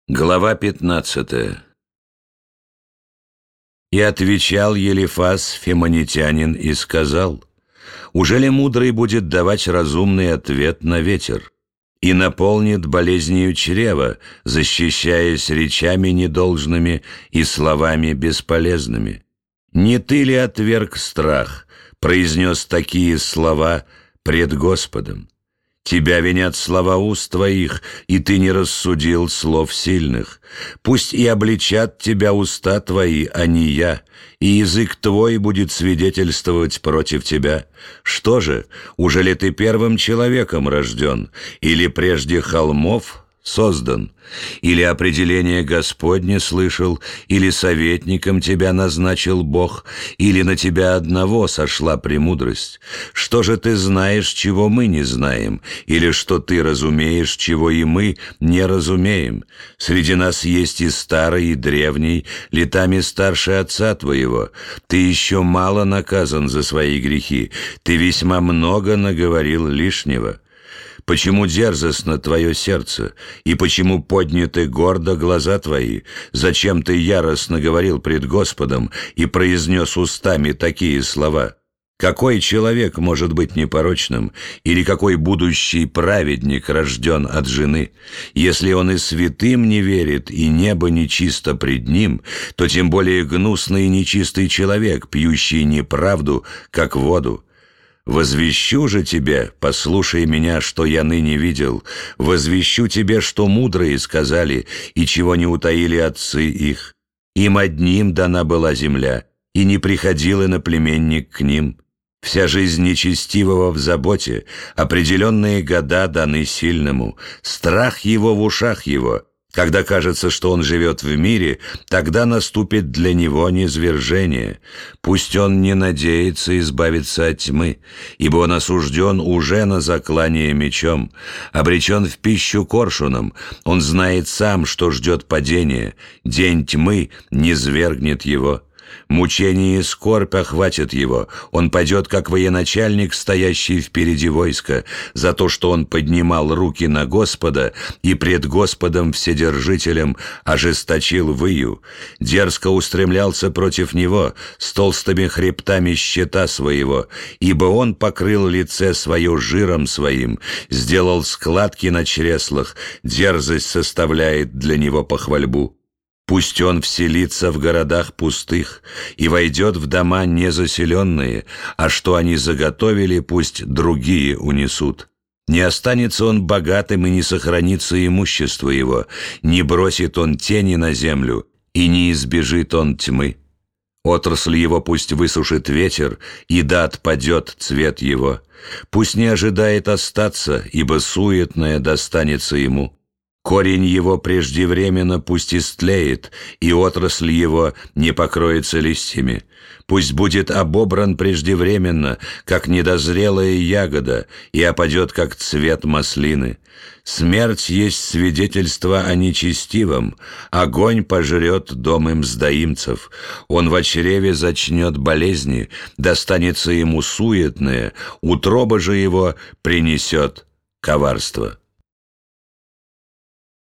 Глава 15. И отвечал Елифаз, фемонитянин, и сказал: «Ужели мудрый будет давать разумный ответ на ветер и наполнит болезнью чрева, защищаясь речами недолжными и словами бесполезными? Не ты ли отверг страх, произнес такие слова пред Господом? Тебя винят слова уст твоих, и ты не рассудил слов сильных. Пусть и обличат тебя уста твои, а не я, и язык твой будет свидетельствовать против тебя. Что же, ужели ты первым человеком рожден, или прежде холмов создан? Или определение Господне слышал, или советником тебя назначил Бог, или на тебя одного сошла премудрость? Что же ты знаешь, чего мы не знаем, или что ты разумеешь, чего и мы не разумеем? Среди нас есть и старый, и древний, летами старше отца твоего. Ты еще мало наказан за свои грехи, ты весьма много наговорил лишнего. Почему дерзостно твое сердце, и почему подняты гордо глаза твои? Зачем ты яростно говорил пред Господом и произнес устами такие слова? Какой человек может быть непорочным, или какой будущий праведник рожден от жены? Если он и святым не верит, и небо нечисто пред ним, то тем более гнусный и нечистый человек, пьющий неправду, как воду. Возвещу же тебе, послушай меня, что я ныне видел, возвещу тебе, что мудрые сказали, и чего не утаили отцы их. Им одним дана была земля, и не приходил иноплеменник к ним. Вся жизнь нечестивого в заботе, определенные года даны сильному, страх его в ушах его. Когда кажется, что он живет в мире, тогда наступит для него низвержение. Пусть он не надеется избавиться от тьмы, ибо он осужден уже на заклание мечом, обречен в пищу коршуном. Он знает сам, что ждет падение, день тьмы низвергнет его. Мучение и скорбь охватит его, он падет, как военачальник, стоящий впереди войска, за то, что он поднимал руки на Господа и пред Господом Вседержителем ожесточил выю, дерзко устремлялся против него с толстыми хребтами щита своего, ибо он покрыл лице свое жиром своим, сделал складки на чреслах, дерзость составляет для него похвальбу. Пусть он вселится в городах пустых и войдет в дома незаселенные, а что они заготовили, пусть другие унесут. Не останется он богатым и не сохранится имущество его, не бросит он тени на землю и не избежит он тьмы. Отрасль его пусть высушит ветер, и да отпадет цвет его. Пусть не ожидает остаться, ибо суетное достанется ему. Корень его преждевременно пусть истлеет, и отрасль его не покроется листьями. Пусть будет обобран преждевременно, как недозрелая ягода, и опадет, как цвет маслины. Смерть есть свидетельство о нечестивом, огонь пожрет дом им сдаимцев. Он в чреве зачнет болезни, достанется ему суетное, утроба же его принесет коварство.